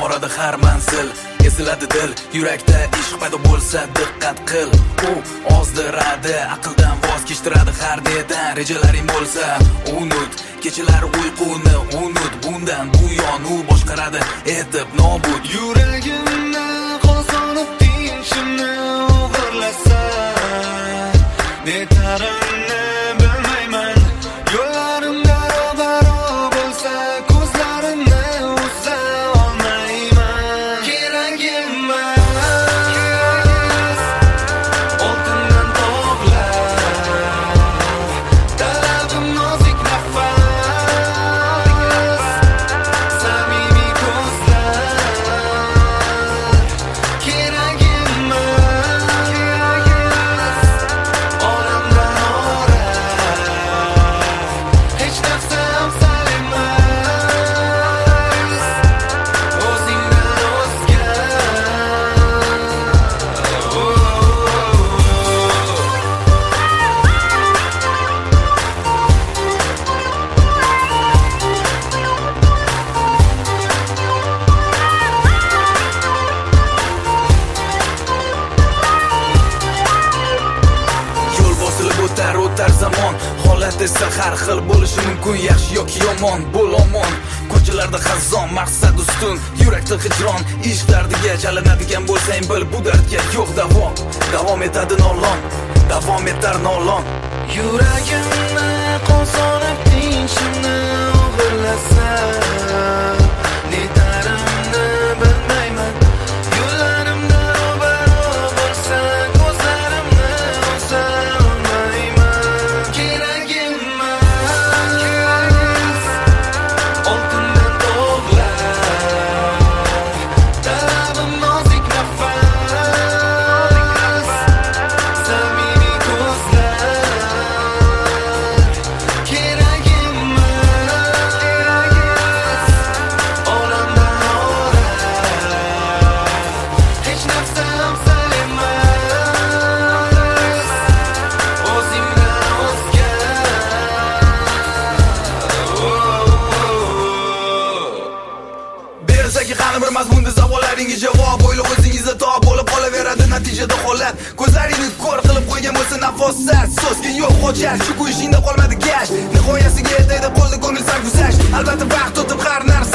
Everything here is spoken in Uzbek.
boradi har manzil. Eziladi dil, yurakda ishq paydo bo'lsa diqqat qil. U ozdiradi, aqldan voz kechtiradi har nedan. Rejalaring bo'lsa unut, kechalari uyquni unut. Bundan buyon u boshqaradi etib nobud. Yuragimni qozonib tinchimni o'g'irlasa, netarimni bilmayman. Yo'llarimda ro'baro bo'lsa, ko'zlarimni uza olmayman. Kerak emas oltindan tog'lar, talabim nozik nafas, samimiy ko'zlar. Kerak emas olamdan ora, hech narsa afzal emas o'zingdan o'zga. Yo'l bosilib o'tar zamon, holat esa har xil bo'lishi mumkin, yaxshi yoki yomon. Bo'l omon, ko'chalarda xazon, maqsad ustun, yurakda hijron. Ishq dardiga chalinadigan bo'lsang bil, bu dardga yo'q davo. Davom etadi nolon, davom etar nolon. Yuragimni qozonib tinchimni o'g'irlasa, netarimni bilmayman. Yo'llarimda ro'baro bo'lsa, ko'zlarimni uza olmayman. Kerak emas oltindan tog'lar, talabim nozik nafas, samimiy ko'zlar. Kerak emas olamdan ora, hech narsa afzal emas o'zingdan o'zga. Bersaki qani bir mazmunda savollaringa javob, o'ylab o'zingizda top bo'lib qolaveradi natijada holat. Ko'zlaringni ko'r qilib qo'ygan bo'lsa nafosat, so'zga yo'q qochar, shu ishingda qolmadi gash. Nihoyasiga yetaydi qo'lda ko'ngil sarguzash. Albatta vaqt o'tib har narsa